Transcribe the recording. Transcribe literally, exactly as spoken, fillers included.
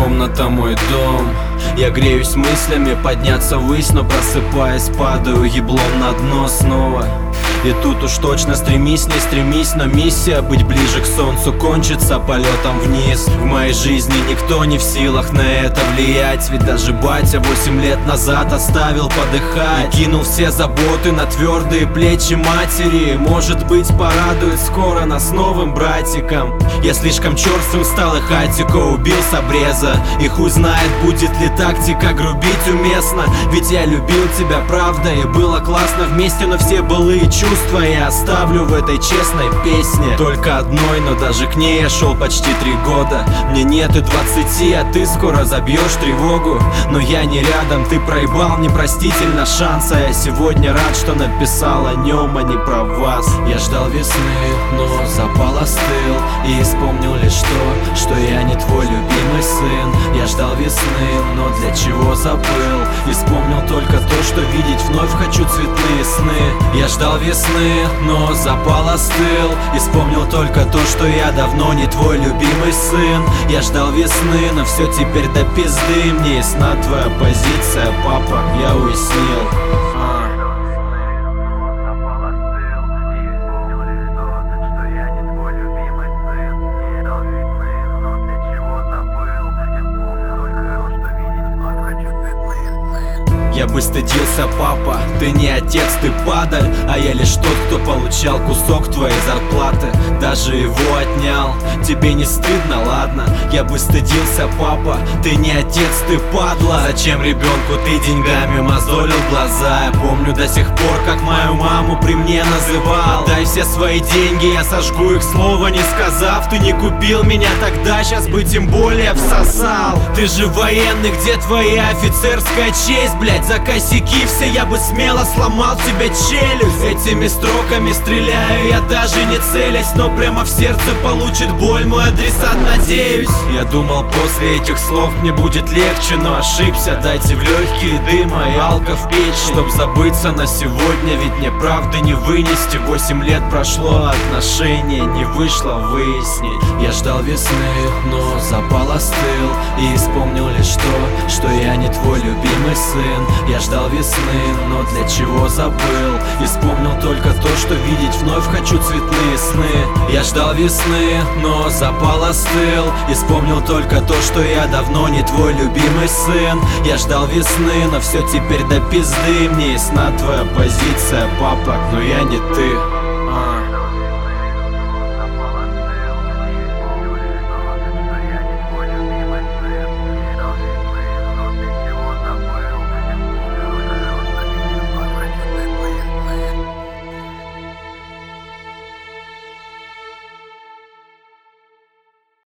комната мой дом. Я греюсь мыслями подняться ввысь, но просыпаясь падаю еблом на дно снова. И тут уж точно стремись, не стремись, но миссия быть ближе к солнцу кончится полетом вниз. В моей жизни никто не в силах на это влиять, ведь даже батя восемь лет назад оставил подыхать и кинул все заботы на твердые плечи матери. Может быть, порадует скоро нас новым братиком. Я слишком черствым стал, и хатико убил с обреза. И хуй знает, будет ли тактика грубить уместно, ведь я любил тебя, правда, и было классно вместе, но все былые чувства я оставлю в этой честной песне. Только одной, но даже к ней я шел почти три года. Мне нет и двадцати, а ты скоро забьешь тревогу. Но я не рядом, ты проебал непростительно шанс. А я сегодня рад, что написал о нем, а не про вас. Я ждал весны, но запал остыл, и вспомнил лишь то, что я не твой любимый сын. Я ждал весны, но для чего забыл, и вспомнил только то, что видеть вновь хочу цветные сны. Я ждал весны, но запал остыл, и вспомнил только то, что я давно не твой любимый сын. Я ждал весны, но все теперь до пизды. Мне ясна твоя позиция, папа, я уяснил. Я бы стыдился, папа, ты не отец, ты падаль, а я лишь тот, кто получал кусок твоей зарплаты. Даже его отнял, тебе не стыдно, ладно? Я бы стыдился, папа, ты не отец, ты падла. Зачем ребенку ты деньгами мозолил глаза? Я помню до сих пор, как мою маму при мне называл. Дай все свои деньги, я сожгу их, слова не сказав. Ты не купил меня тогда, сейчас бы тем более всосал. Ты же военный, где твоя офицерская честь, блять? За косяки все я бы смело сломал тебе челюсть. Этими строками стреляю я даже не целясь, но прямо в сердце получит боль мой адресат, надеюсь. Я думал, после этих слов мне будет легче, но ошибся. Дайте в легкие дыма и алко в печь, чтоб забыться на сегодня, ведь мне правды не вынести. Восемь лет прошло, отношения не вышло выяснить. Я ждал весны, но запал остыл, и вспомнил лишь то, что я не твой любимый сын. Я ждал весны, но для чего забыл, и вспомнил только то, что видеть вновь хочу цветные сны. Я ждал весны, но запал остыл, и вспомнил только то, что я давно не твой любимый сын. Я ждал весны, но все теперь до пизды. Мне ясна твоя позиция, папа, но я не ты.